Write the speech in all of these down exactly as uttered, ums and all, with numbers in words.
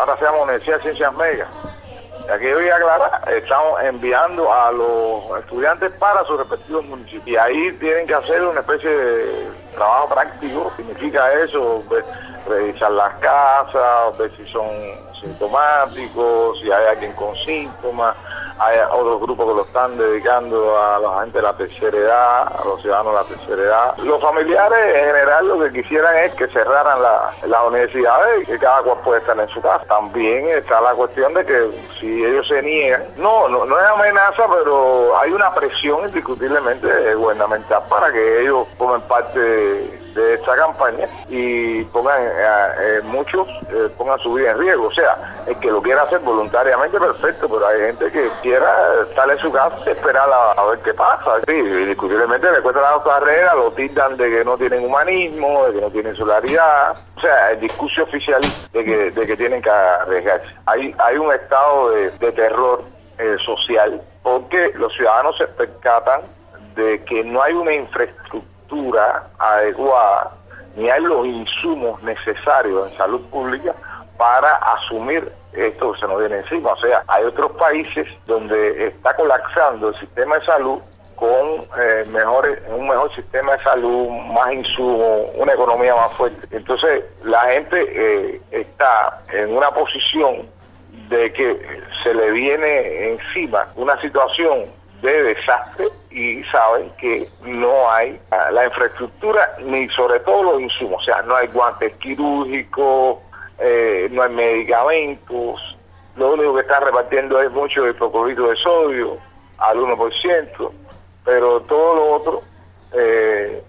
ahora se llama Universidad de Ciencias Médicas. Y aquí yo voy a aclarar, estamos enviando a los estudiantes para sus respectivos municipios. Y ahí tienen que hacer una especie de trabajo práctico. Significa eso, ver, revisar las casas, ver si son sintomáticos, si hay alguien con síntomas. Hay otros grupos que lo están dedicando a la gente de la tercera edad, a los ciudadanos de la tercera edad. Los familiares en general lo que quisieran es que cerraran la, las universidades y que cada cual pueda estar en su casa. También está la cuestión de que si ellos se niegan, no, no, no es amenaza, pero hay una presión indiscutiblemente gubernamental para que ellos formen parte de, de esta campaña y pongan, eh, eh, muchos eh, pongan su vida en riesgo. O sea, el que lo quiera hacer voluntariamente, perfecto, pero hay gente que quiera estar en su casa y esperar a, a ver qué pasa. Sí, indiscutiblemente le cuesta la carrera, lo tildan de que no tienen humanismo, de que no tienen solidaridad. O sea, el discurso oficial de que, de que tienen que arriesgarse. Hay, hay un estado de, de terror eh, social porque los ciudadanos se percatan de que no hay una infraestructura adecuada ni hay los insumos necesarios en salud pública para asumir esto que se nos viene encima. O sea, hay otros países donde está colapsando el sistema de salud con eh, mejores, un mejor sistema de salud, más insumos, una economía más fuerte. Entonces, la gente eh, está en una posición de que se le viene encima una situación de desastre y saben que no hay la infraestructura ni sobre todo los insumos. O sea, no hay guantes quirúrgicos, eh, no hay medicamentos, lo único que están repartiendo es mucho hipoclorito de sodio al uno por ciento, pero todo lo otro eh,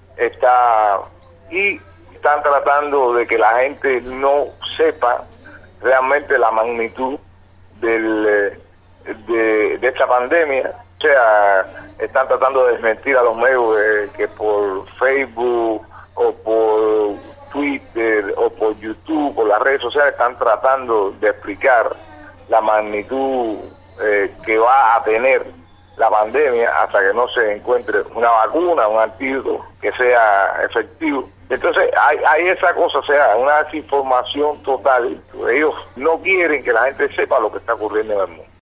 está, y están tratando de que la gente no sepa realmente la magnitud del, de, de esta pandemia. O sea, están tratando de desmentir a los medios eh, que por Facebook o por Twitter o por YouTube o las redes sociales están tratando de explicar la magnitud eh, que va a tener la pandemia hasta que no se encuentre una vacuna, un antídoto que sea efectivo. Entonces hay, hay esa cosa, o sea, una desinformación total. Ellos no quieren que la gente sepa lo que está ocurriendo en el mundo.